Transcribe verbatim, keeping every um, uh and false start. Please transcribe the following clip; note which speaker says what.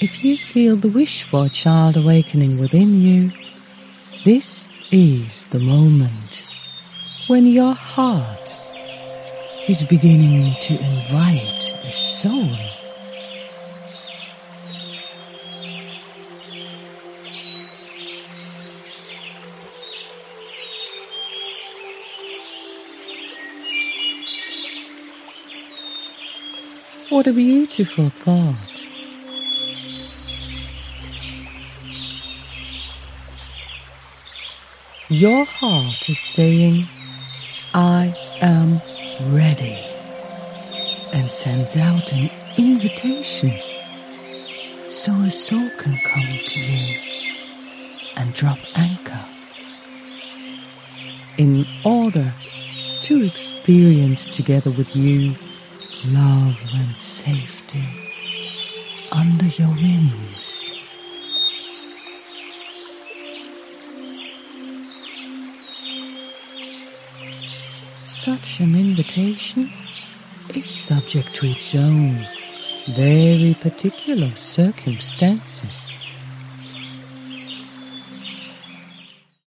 Speaker 1: If you feel the wish for a child awakening within you, this is the moment when your heart is beginning to invite a soul. What a beautiful thought. Your heart is saying, I am ready, and sends out an invitation so a soul can come to you and drop anchor in order to experience together with you love and safety under your wings. Such an invitation is subject to its own very particular circumstances.